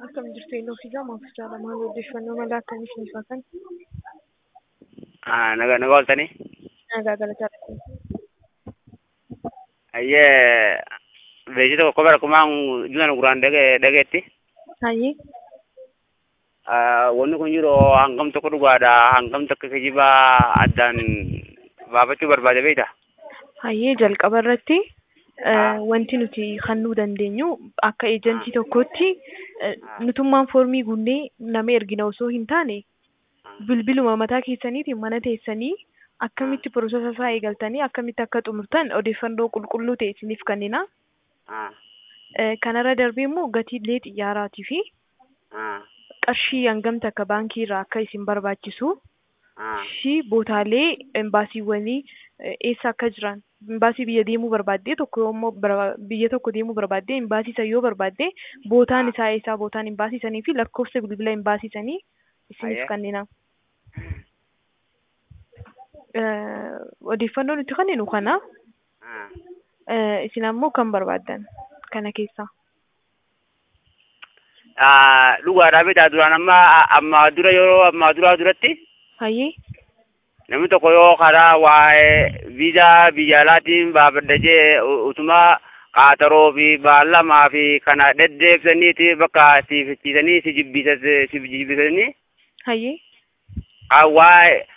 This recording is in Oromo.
Akkam jirtu eenyuu fi gamoo fi jaalamaa odeeffannoo mala akkamii isiniif haa kennu? Naga ooltanii. Nagaa galataadha. Ayyee beeksisa tokko bara kumaan juusan guraan dhageetti. Hayyee Wanni kun jiru hangam tokko dhugaadha hangam tokko kijibaa addaan baafachuu barbaade beekta. hayyee jalqaba irratti wanti nuti kennuu dandeenyu akka eejentii tokkotti nutummaan foormii guunnee nama ergina osoo hin taane bilbiluma mataa keessaniitiin mana teessanii akkamitti piroosesa isaa eegaltanii akkamitti akka xumurtan odeeffannoo qulqulluu ta'e isiniif kennina. Kanarra darbee immoo gatiilee xiyyaaraatii fi qarshii hangamta akka baankii irraa akka isin barbaachisu fi bootaalee embaasiiwwanii eessa akka jiran embaasii biyya deemuu barbaaddee tokko immoo biyya tokko deemuu barbaaddee embaasii san yoo barbaaddee bootaan isaa eessaa bootaan embaasii sanii fi lakkoofsa bilbila embaasii sanii isiniif kennina. Odeeffannoo nuti kenninu kana isin ammoo kan barbaaddan kana keessaa. Dhugaadhaa beektaa duraan amma dura duratti. Hayyee. Namni tokko yoo karaa waa'ee viizaa biyya alaatiin baafadhajee utuma qaaxaroo fi baalamaa fi kana deddeebisaniiti bakka siif ciisanii si jibbisanii. Hayyee. Waa'ee